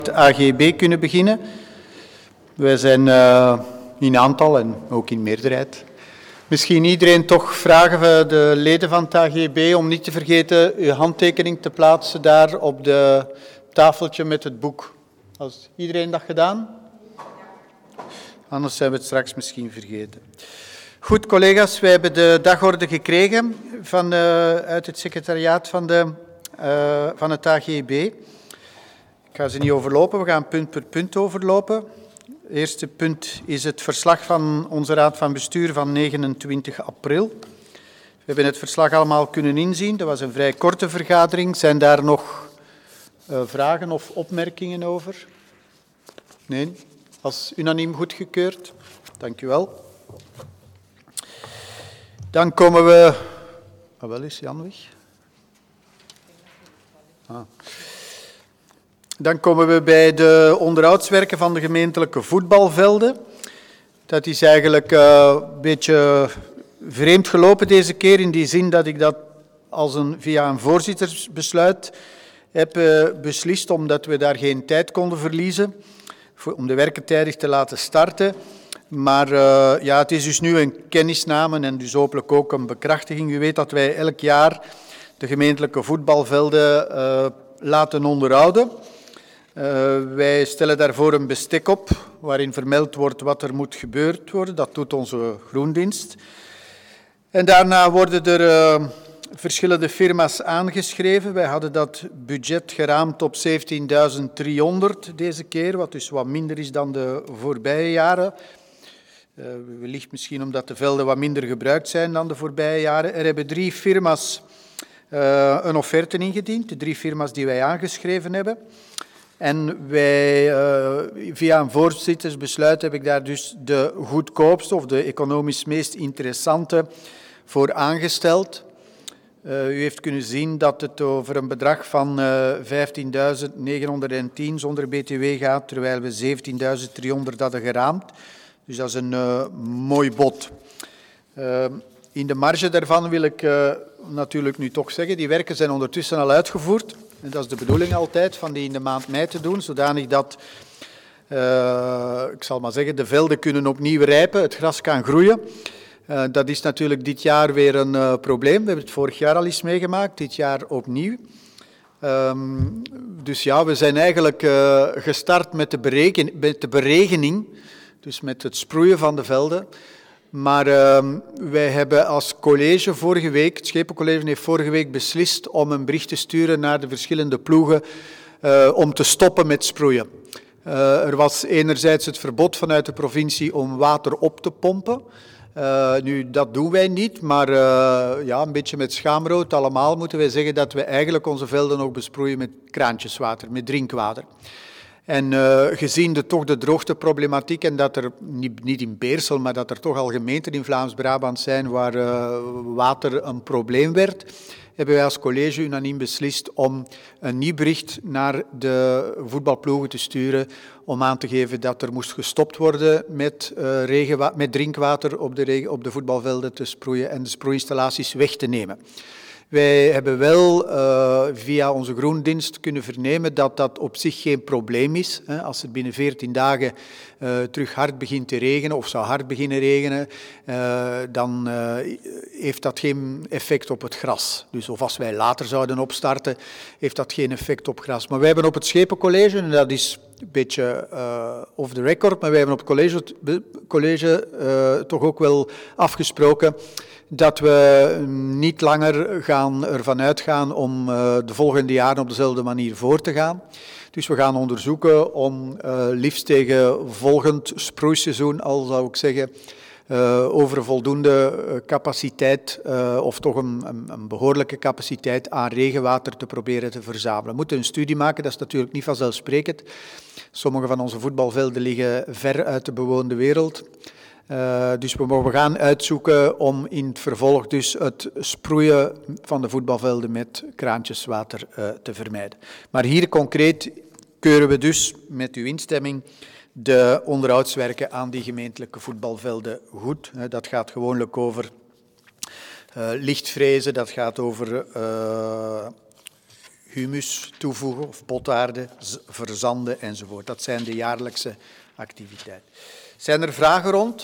Het AGB kunnen beginnen. Wij zijn in aantal en ook in meerderheid. Misschien iedereen toch vragen we de leden van het AGB om niet te vergeten uw handtekening te plaatsen daar op de tafeltje met het boek. Has iedereen dat gedaan? Anders zijn we het straks misschien vergeten. Goed, collega's, wij hebben de dagorde gekregen uit het secretariaat van het AGB. Ik ga ze niet overlopen, we gaan punt per punt overlopen. Het eerste punt is het verslag van onze Raad van Bestuur van 29 april. We hebben het verslag allemaal kunnen inzien. Dat was een vrij korte vergadering. Zijn daar nog vragen of opmerkingen over? Nee? Als unaniem goedgekeurd. Dank u wel. Dan komen we... Wel is Jan weg? Dan komen we bij de onderhoudswerken van de gemeentelijke voetbalvelden. Dat is eigenlijk een beetje vreemd gelopen deze keer, in die zin dat ik dat via een voorzittersbesluit heb beslist, omdat we daar geen tijd konden verliezen, om de werken tijdig te laten starten. Maar het is dus nu een kennisname en dus hopelijk ook een bekrachtiging. U weet dat wij elk jaar de gemeentelijke voetbalvelden laten onderhouden. Wij stellen daarvoor een bestek op, waarin vermeld wordt wat er moet gebeurd worden. Dat doet onze groendienst. En daarna worden er verschillende firma's aangeschreven. Wij hadden dat budget geraamd op 17.300 deze keer, wat dus wat minder is dan de voorbije jaren. Wellicht misschien omdat de velden wat minder gebruikt zijn dan de voorbije jaren. Er hebben 3 firma's een offerte ingediend, de 3 firma's die wij aangeschreven hebben. En wij, via een voorzittersbesluit, heb ik daar dus de goedkoopste of de economisch meest interessante voor aangesteld. U heeft kunnen zien dat het over een bedrag van 15.910 zonder btw gaat, terwijl we 17.300 hadden geraamd. Dus dat is een mooi bod. In de marge daarvan wil ik natuurlijk nu toch zeggen, die werken zijn ondertussen al uitgevoerd. En dat is de bedoeling altijd, van die in de maand mei te doen, zodanig dat, ik zal maar zeggen, de velden kunnen opnieuw rijpen, het gras kan groeien. Dat is natuurlijk dit jaar weer een probleem. We hebben het vorig jaar al eens meegemaakt, dit jaar opnieuw. Dus ja, we zijn eigenlijk gestart met de beregening, dus met het sproeien van de velden. Maar wij hebben als college vorige week, het Schepencollege heeft vorige week beslist om een bericht te sturen naar de verschillende ploegen om te stoppen met sproeien. Er was enerzijds het verbod vanuit de provincie om water op te pompen. Nu, dat doen wij niet, maar een beetje met schaamrood allemaal moeten wij zeggen dat we eigenlijk onze velden nog besproeien met kraantjeswater, met drinkwater. En gezien de droogteproblematiek en dat er, niet in Beersel, maar dat er toch al gemeenten in Vlaams-Brabant zijn waar water een probleem werd, hebben wij als college unaniem beslist om een nieuw bericht naar de voetbalploegen te sturen om aan te geven dat er moest gestopt worden met drinkwater op de voetbalvelden te sproeien en de sproeiinstallaties weg te nemen. Wij hebben wel via onze groendienst kunnen vernemen dat dat op zich geen probleem is. Als het binnen 14 dagen terug hard begint te regenen of zou hard beginnen regenen, dan heeft dat geen effect op het gras. Dus of als wij later zouden opstarten, heeft dat geen effect op gras. Maar wij hebben op het Schepencollege, en dat is een beetje off the record, maar wij hebben op het college toch ook wel afgesproken dat we niet langer ervan uitgaan om de volgende jaren op dezelfde manier voor te gaan. Dus we gaan onderzoeken om liefst tegen volgend sproeiseizoen, al zou ik zeggen, over voldoende capaciteit of toch een behoorlijke capaciteit aan regenwater te proberen te verzamelen. We moeten een studie maken, dat is natuurlijk niet vanzelfsprekend. Sommige van onze voetbalvelden liggen ver uit de bewoonde wereld. Dus we gaan uitzoeken om in het vervolg dus het sproeien van de voetbalvelden met kraantjeswater te vermijden. Maar hier concreet keuren we dus met uw instemming de onderhoudswerken aan die gemeentelijke voetbalvelden goed. Dat gaat gewoonlijk over lichtvrezen, dat gaat over humus toevoegen of potaarde, verzanden enzovoort. Dat zijn de jaarlijkse activiteiten. Zijn er vragen rond?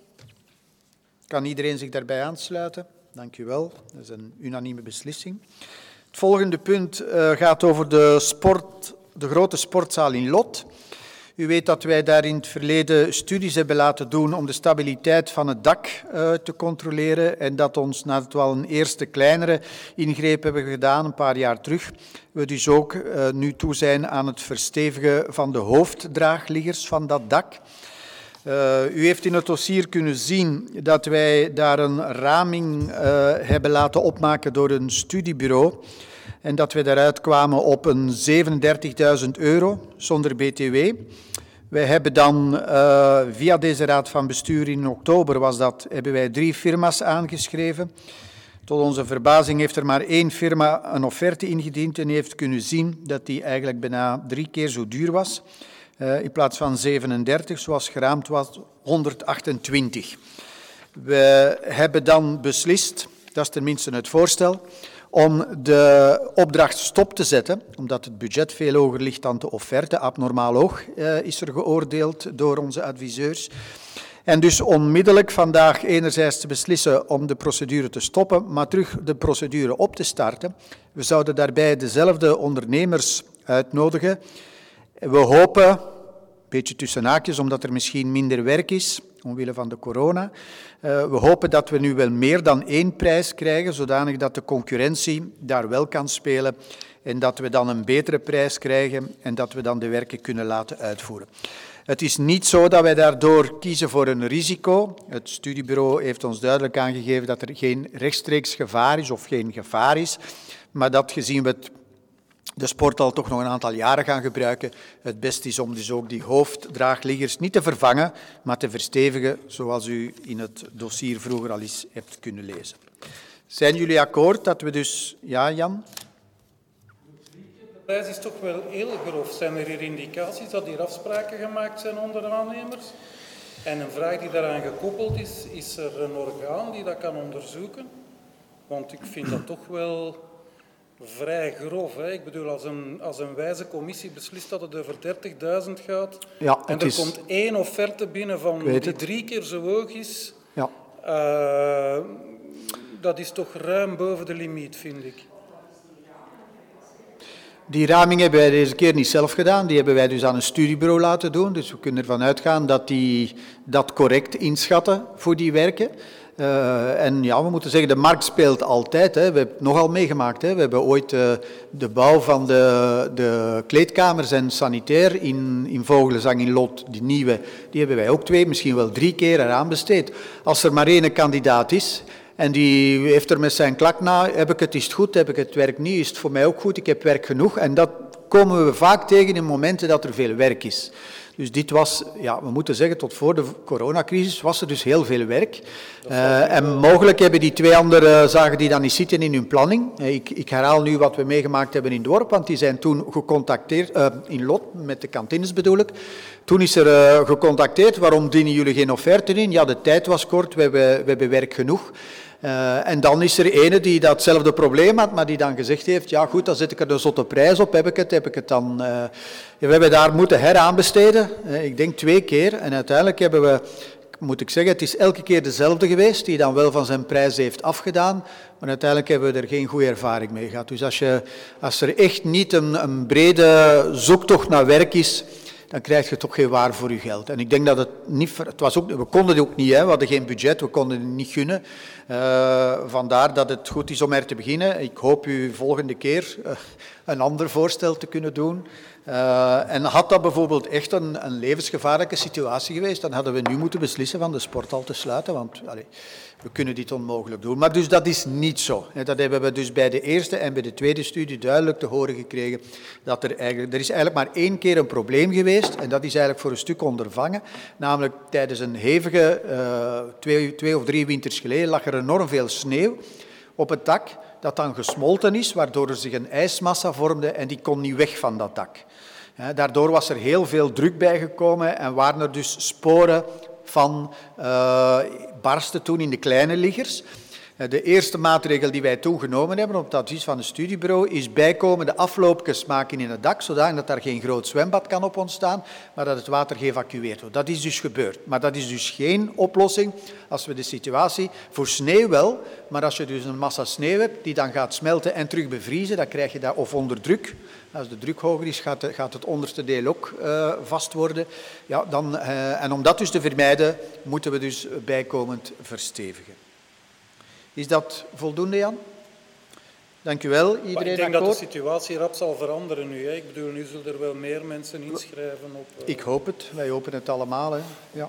Kan iedereen zich daarbij aansluiten? Dank u wel. Dat is een unanieme beslissing. Het volgende punt gaat over de grote sportzaal in Lot. U weet dat wij daar in het verleden studies hebben laten doen om de stabiliteit van het dak te controleren en dat ons, nadat we al een eerste kleinere ingreep hebben gedaan, een paar jaar terug, we dus ook nu toe zijn aan het verstevigen van de hoofddraagliggers van dat dak. U heeft in het dossier kunnen zien dat wij daar een raming hebben laten opmaken door een studiebureau en dat we daaruit kwamen op een €37.000 zonder BTW. Wij hebben dan via deze raad van bestuur in oktober hebben wij 3 firma's aangeschreven. Tot onze verbazing heeft er maar 1 firma een offerte ingediend en heeft kunnen zien dat die eigenlijk bijna 3 keer zo duur was. In plaats van 37, zoals geraamd was, 128. We hebben dan beslist, dat is tenminste het voorstel, om de opdracht stop te zetten, omdat het budget veel hoger ligt dan de offerte. Abnormaal hoog is er geoordeeld door onze adviseurs. En dus onmiddellijk vandaag enerzijds te beslissen om de procedure te stoppen, maar terug de procedure op te starten. We zouden daarbij dezelfde ondernemers uitnodigen. We hopen, een beetje tussen haakjes, omdat er misschien minder werk is, omwille van de corona. We hopen dat we nu wel meer dan 1 prijs krijgen, zodanig dat de concurrentie daar wel kan spelen en dat we dan een betere prijs krijgen en dat we dan de werken kunnen laten uitvoeren. Het is niet zo dat wij daardoor kiezen voor een risico. Het studiebureau heeft ons duidelijk aangegeven dat er geen rechtstreeks gevaar is of geen gevaar is, maar dat gezien we de sporthal toch nog een aantal jaren gaan gebruiken, het beste is om dus ook die hoofddraagliggers niet te vervangen, maar te verstevigen, zoals u in het dossier vroeger al eens hebt kunnen lezen. Zijn jullie akkoord dat we dus... Ja, Jan? De prijs is toch wel heel grof. Zijn er hier indicaties dat hier afspraken gemaakt zijn onder aannemers? En een vraag die daaraan gekoppeld is, is er een orgaan die dat kan onderzoeken? Want ik vind dat toch wel vrij grof. Hè? Ik bedoel, als een wijze commissie beslist dat het over 30.000 gaat, ja, en er komt 1 offerte binnen van die 3 keer zo hoog is, ja. Dat is toch ruim boven de limiet, vind ik. Die raming hebben wij deze keer niet zelf gedaan, die hebben wij dus aan een studiebureau laten doen, dus we kunnen ervan uitgaan dat die dat correct inschatten voor die werken. En ja, we moeten zeggen, de markt speelt altijd. Hè. We hebben het nogal meegemaakt. Hè. We hebben ooit de bouw van de kleedkamers en sanitair in Vogelenzang in Lot, die nieuwe, die hebben wij ook 2, misschien wel 3 keer eraan besteed. Als er maar 1 kandidaat is en die heeft er met zijn klak na, heb ik het, is het goed, heb ik het werk niet, is het voor mij ook goed, ik heb werk genoeg. En dat komen we vaak tegen in momenten dat er veel werk is. Dus dit was, ja, we moeten zeggen, tot voor de coronacrisis was er dus heel veel werk. En mogelijk hebben die 2 andere zaken die dan niet zitten in hun planning. Ik herhaal nu wat we meegemaakt hebben in het dorp, want die zijn toen gecontacteerd, in Lot, met de kantines bedoel ik. Toen is er gecontacteerd, waarom dienen jullie geen offerte in? Ja, de tijd was kort, we hebben werk genoeg. En dan is er ene die datzelfde probleem had, maar die dan gezegd heeft, ja goed, dan zet ik er de zotte prijs op, heb ik het dan... we hebben daar moeten heraanbesteden, ik denk 2 keer, en uiteindelijk hebben we, moet ik zeggen, het is elke keer dezelfde geweest, die dan wel van zijn prijs heeft afgedaan, maar uiteindelijk hebben we er geen goede ervaring mee gehad. Dus als er echt niet een brede zoektocht naar werk is, dan krijg je toch geen waar voor je geld. En ik denk dat het niet... we konden het ook niet, hè, we hadden geen budget, we konden het niet gunnen. Vandaar dat het goed is om er te beginnen. Ik hoop u volgende keer een ander voorstel te kunnen doen. En had dat bijvoorbeeld echt een levensgevaarlijke situatie geweest, dan hadden we nu moeten beslissen van de sporthal te sluiten, want we kunnen dit onmogelijk doen. Maar dus dat is niet zo. Dat hebben we dus bij de eerste en bij de tweede studie duidelijk te horen gekregen, dat er is eigenlijk maar 1 keer een probleem geweest, en dat is eigenlijk voor een stuk ondervangen, namelijk tijdens een hevige, 2 of 3 winters geleden, lag er enorm veel sneeuw op het dak, dat dan gesmolten is, waardoor er zich een ijsmassa vormde en die kon niet weg van dat dak. Daardoor was er heel veel druk bijgekomen en waren er dus sporen van barsten toen in de kleine liggers. De eerste maatregel die wij toen genomen hebben op het advies van het studiebureau is bijkomende afloopjes maken in het dak, zodat daar geen groot zwembad kan op ontstaan, maar dat het water geëvacueerd wordt. Dat is dus gebeurd. Maar dat is dus geen oplossing als we de situatie, voor sneeuw wel, maar als je dus een massa sneeuw hebt die dan gaat smelten en terug bevriezen, dan krijg je dat of onder druk. Als de druk hoger is, gaat het onderste deel ook vast worden. Ja, en om dat dus te vermijden, moeten we dus bijkomend verstevigen. Is dat voldoende, Jan? Dank u wel. Iedereen akkoord? Ik denk dat de situatie rap zal veranderen nu. Hè. Ik bedoel, nu zullen er wel meer mensen inschrijven op... Ik hoop het. Wij hopen het allemaal. Hè. Ja.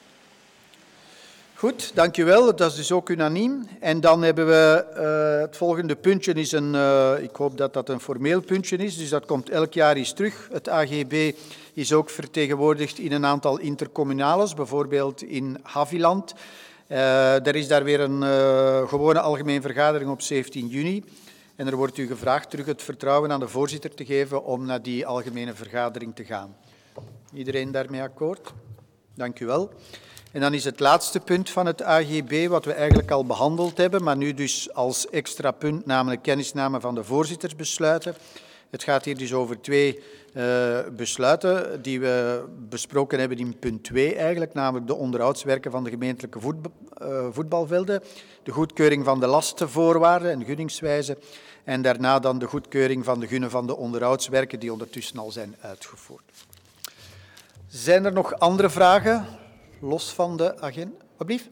Goed, dank u wel. Dat is dus ook unaniem. En dan hebben we het volgende puntje is ik hoop dat dat een formeel puntje is, dus dat komt elk jaar eens terug. Het AGB is ook vertegenwoordigd in een aantal intercommunales, bijvoorbeeld in Haviland. Er is daar weer een gewone algemene vergadering op 17 juni. En er wordt u gevraagd terug het vertrouwen aan de voorzitter te geven om naar die algemene vergadering te gaan. Iedereen daarmee akkoord? Dank u wel. En dan is het laatste punt van het AGB, wat we eigenlijk al behandeld hebben, maar nu dus als extra punt, namelijk kennisname van de voorzittersbesluiten. Het gaat hier dus over 2 besluiten die we besproken hebben in punt 2 eigenlijk, namelijk de onderhoudswerken van de gemeentelijke voetbalvelden, de goedkeuring van de lastenvoorwaarden en gunningswijze en daarna dan de goedkeuring van de gunnen van de onderhoudswerken die ondertussen al zijn uitgevoerd. Zijn er nog andere vragen, los van de agenda? Alsjeblieft.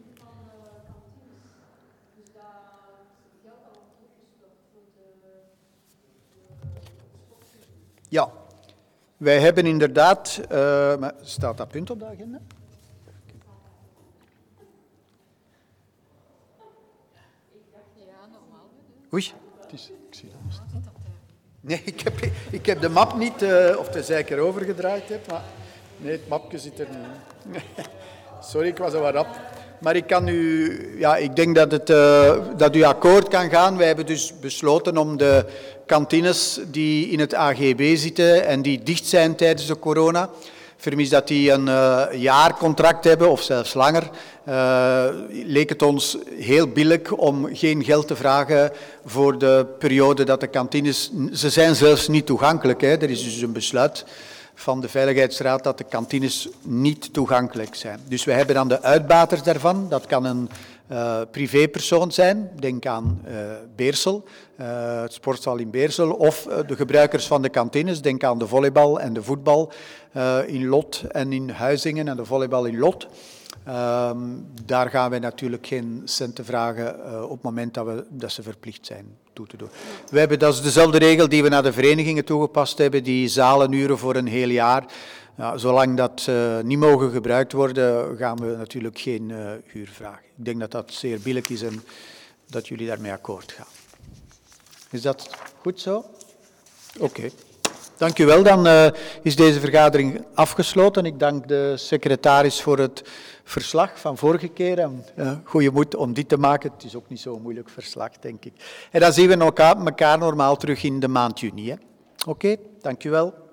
Ja, wij hebben inderdaad... maar staat dat punt op de agenda? Oei, ik zie dat niet. Nee, ik heb de map niet, of tenzij ik erover gedraaid heb, maar nee, het mapje zit er niet. Sorry, ik was al wat rap. Maar ik kan u, ja, ik denk dat u akkoord kan gaan. Wij hebben dus besloten om de kantines die in het AGB zitten en die dicht zijn tijdens de corona, vermis dat die een jaarcontract hebben of zelfs langer, leek het ons heel billig om geen geld te vragen voor de periode dat de kantines... Ze zijn zelfs niet toegankelijk. Hè. Er is dus een besluit van de Veiligheidsraad dat de kantines niet toegankelijk zijn. Dus wij hebben dan de uitbaters daarvan. Dat kan een privépersoon zijn, denk aan Beersel, het sporthal in Beersel, of de gebruikers van de kantines, denk aan de volleybal en de voetbal in Lot en in Huizingen en de volleybal in Lot. Daar gaan wij natuurlijk geen centen vragen op het moment dat ze verplicht zijn toe te doen. Dat is dezelfde regel die we naar de verenigingen toegepast hebben, die zalenuren voor een heel jaar. Ja, zolang dat niet mogen gebruikt worden, gaan we natuurlijk geen huur vragen. Ik denk dat dat zeer billig is en dat jullie daarmee akkoord gaan. Is dat goed zo? Oké. Dank u wel. Dan is deze vergadering afgesloten. Ik dank de secretaris voor het verslag van vorige keer en goede moed om dit te maken. Het is ook niet zo'n moeilijk verslag, denk ik. En dan zien we elkaar normaal terug in de maand juni. Oké, dank u wel.